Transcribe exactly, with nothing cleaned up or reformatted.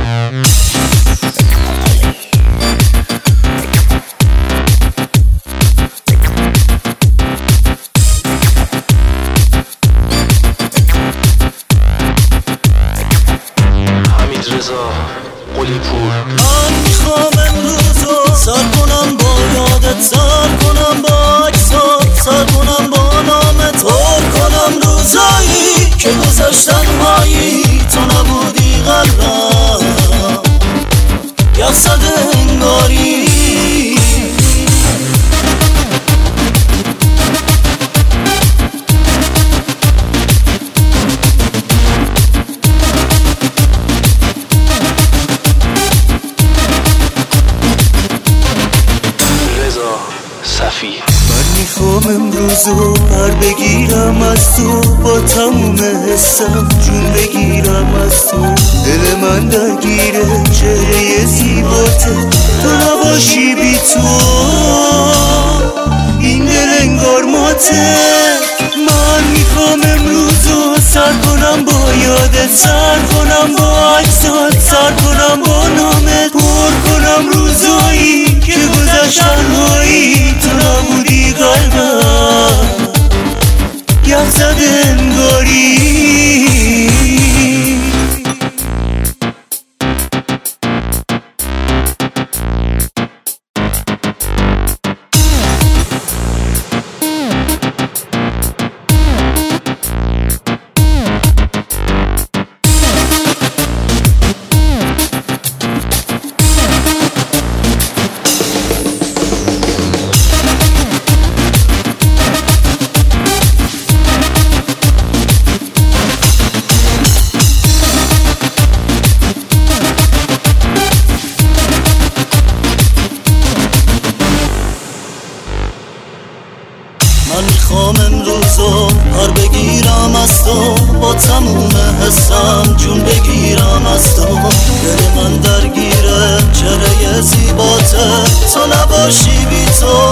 من میخوام امروزو سر کنم با یادت، سر کنم با عکسات، سر کنم با نامت، پر کنم روزایی که گذشتن هایی تو نبودی قلبم یخ زده انگاری. من میخوام امروزو پر بگیرم از تو، با تموم حسم جون بگیرم از تو. دل من درگیره چهره زیباته، تو نباشی بی تو این دل انگار ماته. من میخوام امروزو سر کنم با یادت، سر کنم با عکسات، سر کنم با نامت، پر کنم روزایی که گذشتن هایی تو نبودی قلبم یخ زده انگاری. من میخوام امروزو پر بگیرم از تو، با تموم حسم جون بگیرم از تو. دل من درگیره چهره زیباته، تو نباشی بی تو